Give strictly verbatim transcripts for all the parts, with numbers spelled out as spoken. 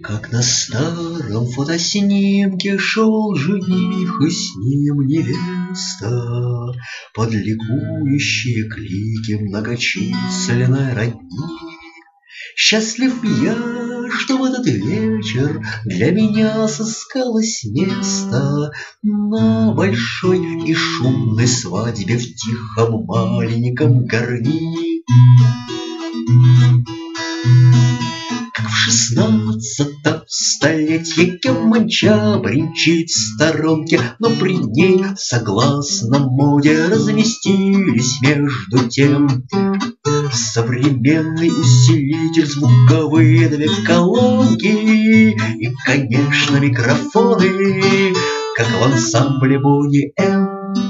Как на старом фотоснимке шел жених, и с ним невеста, под ликующие клики многочисленной родни. Счастлив я, что в этот вечер для меня сыскалось место на большой и шумной свадьбе в тихом маленьком Горни. Как в шестнадцатом столетии Кеманча бренчит в сторонке, но при ней, согласно моде, разместились между тем современный усилитель, звуковые две колонки и, конечно, микрофоны, как в ансамбле Бони М.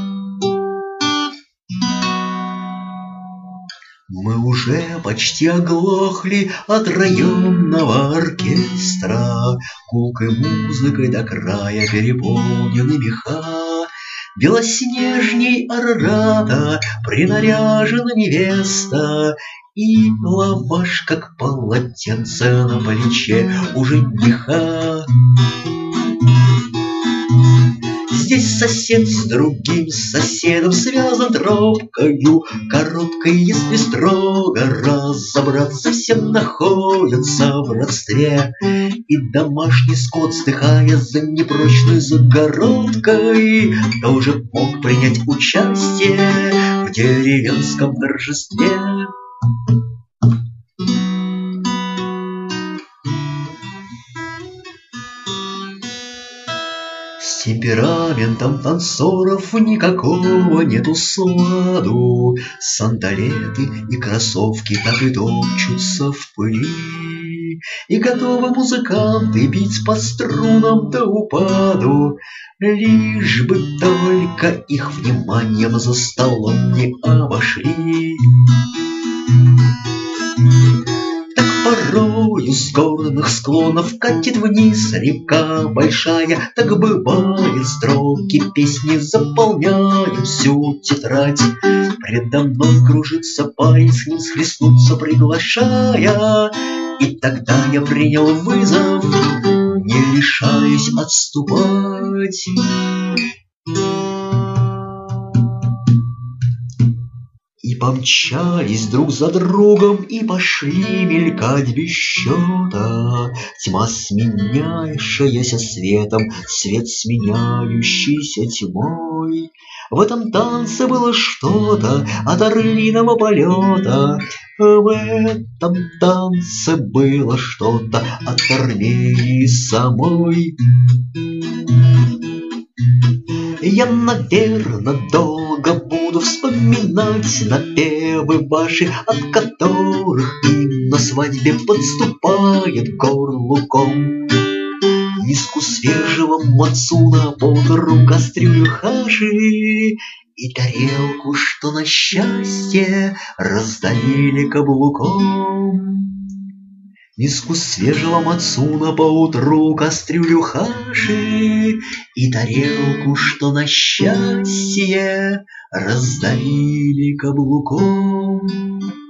Мы уже почти оглохли от районного оркестра, гулкой музыкой до края переполнены меха. Белоснежней Арарата принаряжена невеста, и лаваш, как полотенце на плече у жениха. Здесь сосед с другим соседом связан тропкою короткой, если строго разобраться, все находятся в родстве. И домашний скот, вздыхая за непрочной загородкой, тоже мог принять участие в деревенском торжестве. С темпераментом танцоров никакого нету сладу, сандалеты и кроссовки так и топчутся в пыли, и готовы музыканты бить по струнам до упаду, лишь бы только их вниманием за столом не обошли. Порою с горных склонов катит вниз река большая, так бывает, строки песни заполняют всю тетрадь. Предо мной кружится парень, с ним схлестнуться приглашая, и тогда я принял вызов, не решаясь отступать. И помчались друг за другом, и пошли мелькать без счета. Тьма, сменяющаяся светом, свет, сменяющийся тьмой. В этом танце было что-то от орлиного полета. В этом танце было что-то от Армении самой. Я, наверно, долго буду вспоминать напевы ваши, от которых им на свадьбе подступает к горлу ком. Миску свежего мацуна, полтору кастрюлю хаши и тарелку, что на счастье раздавили каблуком. Миску свежего мацуна, поутру кастрюлю хаши и тарелку, что на счастье раздавили каблуком.